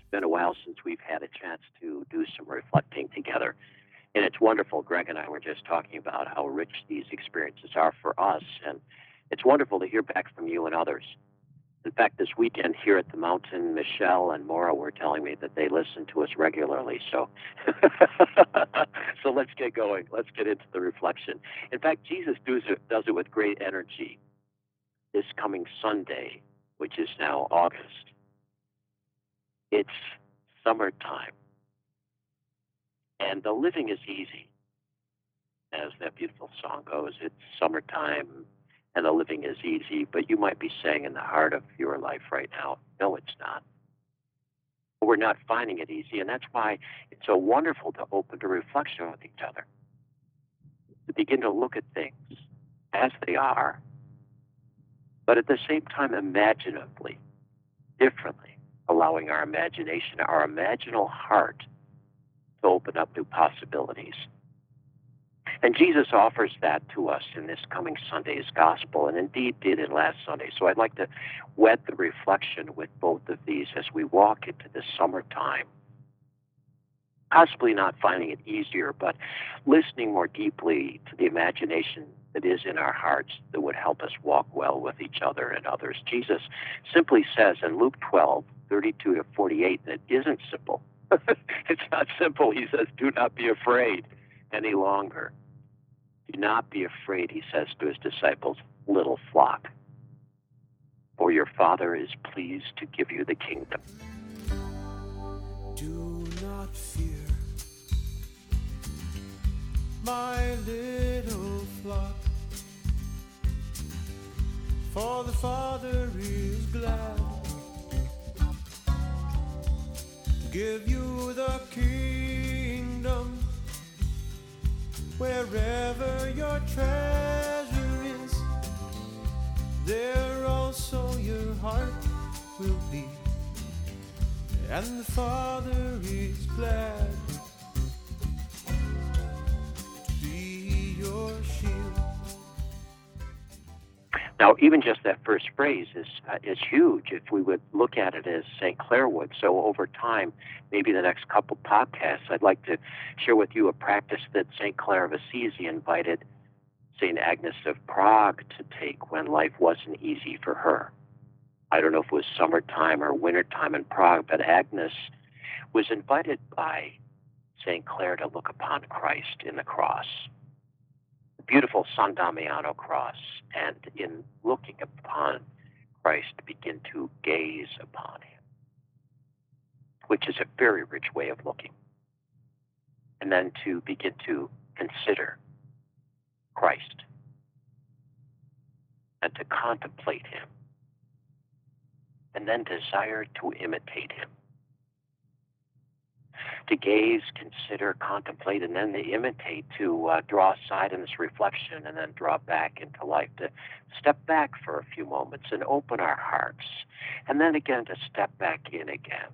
been a while since we've had a chance to do some reflecting together. And it's wonderful. Greg and I were just talking about how rich these experiences are for us. And it's wonderful to hear back from you and others. In fact, this weekend here at the mountain, Michelle and Maura were telling me that they listen to us regularly. So, so let's get going. Let's get into the reflection. In fact, Jesus does it with great energy this coming Sunday, which is now August. It's summertime, and the living is easy, as that beautiful song goes. It's summertime, and the living is easy, but you might be saying in the heart of your life right now, no, it's not. We're not finding it easy, and that's why it's so wonderful to open to reflection with each other, to begin to look at things as they are, but at the same time imaginatively, differently, allowing our imagination, our imaginal heart to open up new possibilities. And Jesus offers that to us in this coming Sunday's gospel, and indeed did in last Sunday. So I'd like to wet the reflection with both of these as we walk into the summertime. Possibly not finding it easier, but listening more deeply to the imagination that is in our hearts that would help us walk well with each other and others. Jesus simply says in Luke 12:32-48, that it isn't simple. It's not simple. He says, do not be afraid any longer. Do not be afraid, he says to his disciples, little flock, for your Father is pleased to give you the kingdom. Do not fear, my little flock, for the Father is glad to give you the kingdom. Wherever your treasure is, there also your heart will be. And the Father is glad to be your shield. Now, even just that first phrase is huge if we would look at it as St. Clare would. So over time, maybe the next couple podcasts, I'd like to share with you a practice that St. Clare of Assisi invited St. Agnes of Prague to take when life wasn't easy for her. I don't know if it was summertime or wintertime in Prague, but Agnes was invited by St. Clare to look upon Christ in the cross. Beautiful San Damiano cross, and in looking upon Christ, begin to gaze upon him, which is a very rich way of looking. And then to begin to consider Christ and to contemplate him, and then desire to imitate him. To gaze, consider, contemplate, and then to imitate, to draw aside in this reflection and then draw back into life, to step back for a few moments and open our hearts, and then again to step back in again.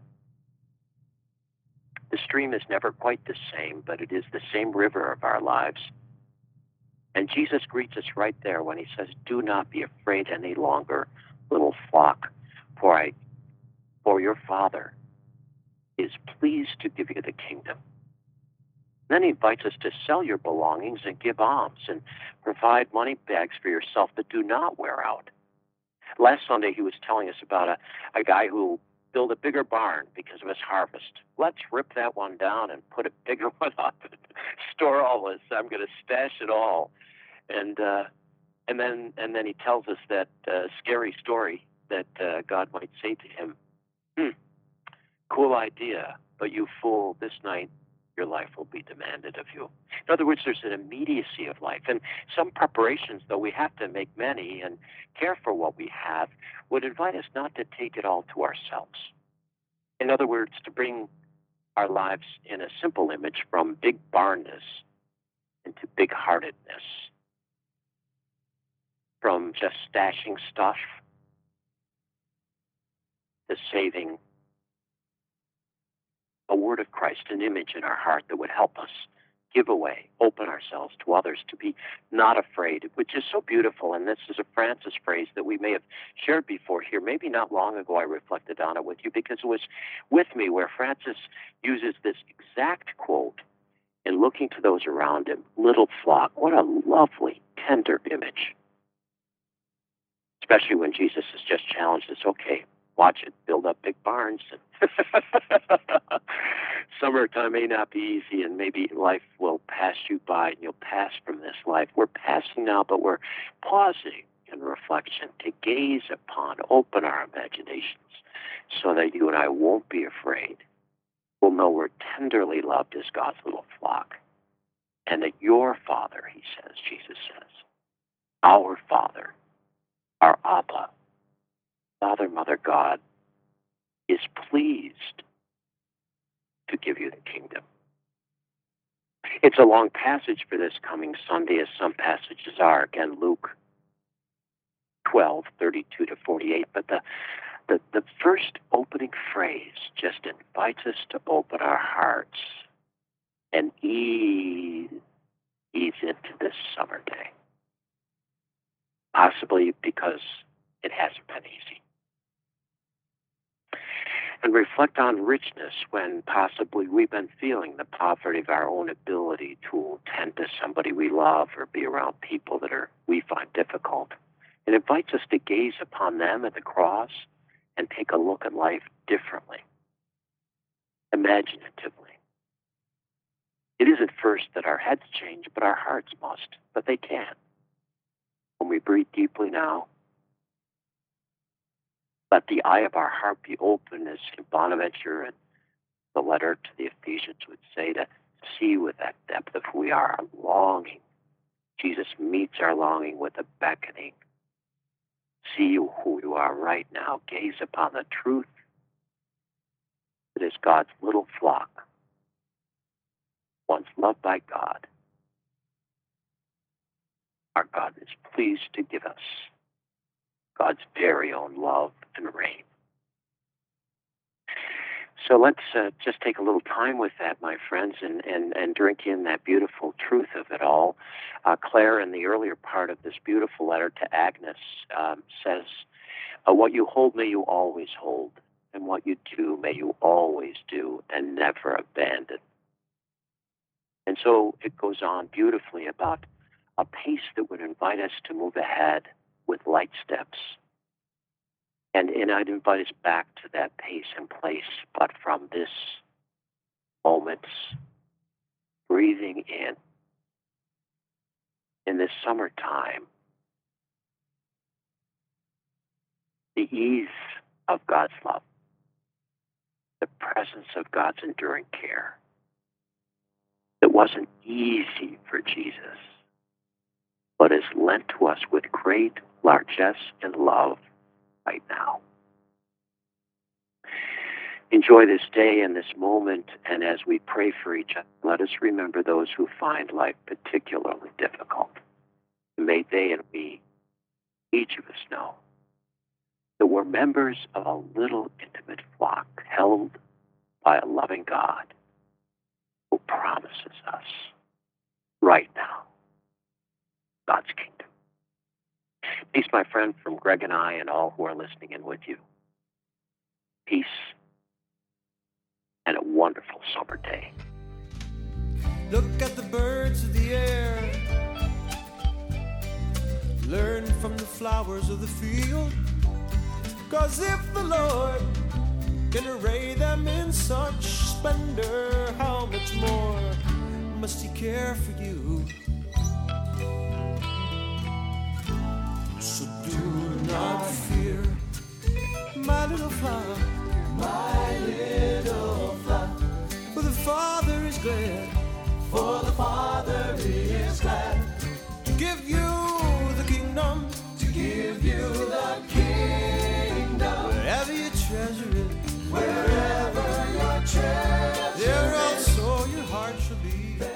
The stream is never quite the same, but it is the same river of our lives. And Jesus greets us right there when he says, do not be afraid any longer, little flock, for your Father is pleased to give you the kingdom. Then he invites us to sell your belongings and give alms and provide money bags for yourself that do not wear out. Last Sunday, he was telling us about a guy who built a bigger barn because of his harvest. Let's rip that one down and put a bigger one up and store all this. I'm going to stash it all. And then he tells us that scary story that God might say to him, cool idea, but you fool, this night your life will be demanded of you. In other words, there's an immediacy of life. And some preparations, though we have to make many and care for what we have, would invite us not to take it all to ourselves. In other words, to bring our lives in a simple image from big barnness into big-heartedness, from just stashing stuff to saving a word of Christ, an image in our heart that would help us give away, open ourselves to others, to be not afraid, which is so beautiful. And this is a Francis phrase that we may have shared before here. Maybe not long ago I reflected on it with you because it was with me where Francis uses this exact quote in looking to those around him. Little flock, what a lovely, tender image. Especially when Jesus has just challenged us, okay, watch it, build up big barns. Summertime may not be easy, and maybe life will pass you by, and you'll pass from this life. We're passing now, but we're pausing in reflection to gaze upon, open our imaginations, so that you and I won't be afraid. We'll know we're tenderly loved as God's little flock, and that your Father, he says, Jesus says, our Father, our Abba, Father, Mother, God, is pleased to give you the kingdom. It's a long passage for this coming Sunday, as some passages are. Again, Luke 12:32 to 48. But the first opening phrase just invites us to open our hearts and ease into this summer day. Possibly because it hasn't been easy. And reflect on richness when possibly we've been feeling the poverty of our own ability to tend to somebody we love or be around people that we find difficult. It invites us to gaze upon them at the cross and take a look at life differently, imaginatively. It isn't first that our heads change, but our hearts must, but they can. When we breathe deeply now, let the eye of our heart be open, as Bonaventure and the letter to the Ephesians would say, to see with that depth of who we are, our longing. Jesus meets our longing with a beckoning. See who you are right now. Gaze upon the truth that is God's little flock, once loved by God. Our God is pleased to give us God's very own love and reign. So let's just take a little time with that, my friends, and drink in that beautiful truth of it all. Claire, in the earlier part of this beautiful letter to Agnes, says, what you hold may you always hold, and what you do may you always do, and never abandon. And so it goes on beautifully about a pace that would invite us to move ahead with light steps. And I'd invite us back to that pace and place, but from this moment, breathing in this summertime, the ease of God's love, the presence of God's enduring care. It wasn't easy for Jesus, but is lent to us with great largesse and love right now. Enjoy this day and this moment, and as we pray for each other, let us remember those who find life particularly difficult. May they and we, each of us, know that we're members of a little intimate flock held by a loving God who promises us right now God's kingdom. Peace, my friend, from Greg and I and all who are listening in with you. Peace and a wonderful summer day. Look at the birds of the air. Learn from the flowers of the field. 'Cause if the Lord can array them in such splendor, how much more must he care for you? So do not fear, my little flock, my little flock. For the Father is glad, for the Father is glad to give you the kingdom, to give you the kingdom. Wherever you treasure it, wherever your treasure, there also your heart shall be.